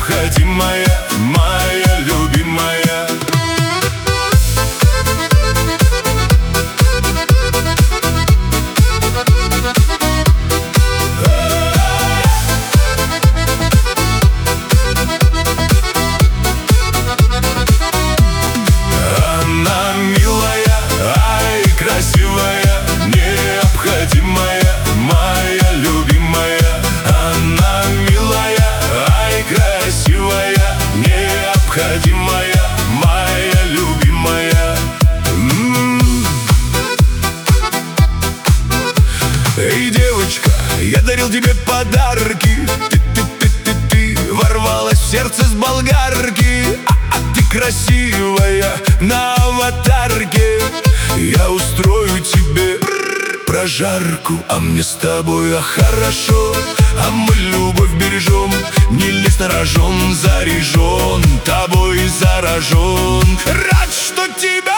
необходимая, моя любимая. Она милая, ай, красивая, необходимая, моя любимая. Она милая, ай, красивая, необходимая, моя любимая. Эй, девочка, я дарил тебе подарки. Ты ворвалась в сердце с болгарки. Ты красивая на аватарке. Я устрою тебе прожарку. А мне с тобой хорошо, а мы любовь бережем. Не лезь на рожон, заряжен, тобой заражен. Рад, что тебя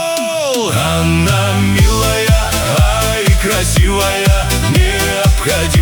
нашел. Она милая, ай, красивая, необходимая.